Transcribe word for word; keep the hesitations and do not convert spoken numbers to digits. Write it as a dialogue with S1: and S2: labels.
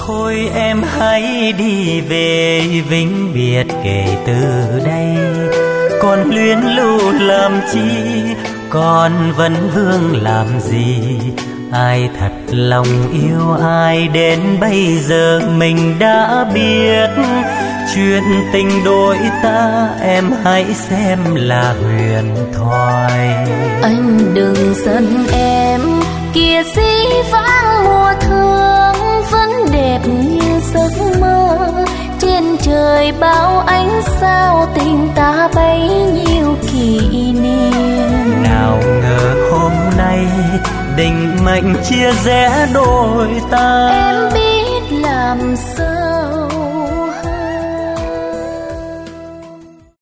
S1: Thôi em hãy đi về vĩnh biệt kể từ đây. Còn luyến lưu làm chi, còn vẫn vương làm gì? Ai thật lòng yêu ai đến bây giờ mình đã biết. Chuyện tình đôi ta em hãy xem là huyền thoại.
S2: Anh đừng giận em, kia dĩ vãng mùa thương vẫn đẹp như giấc mơ. Trên trời bao ánh sao tình ta bấy nhiêu kỷ niệm.
S1: Nào ngờ hôm nay định mệnh chia rẽ đôi ta.
S2: Em biết làm sao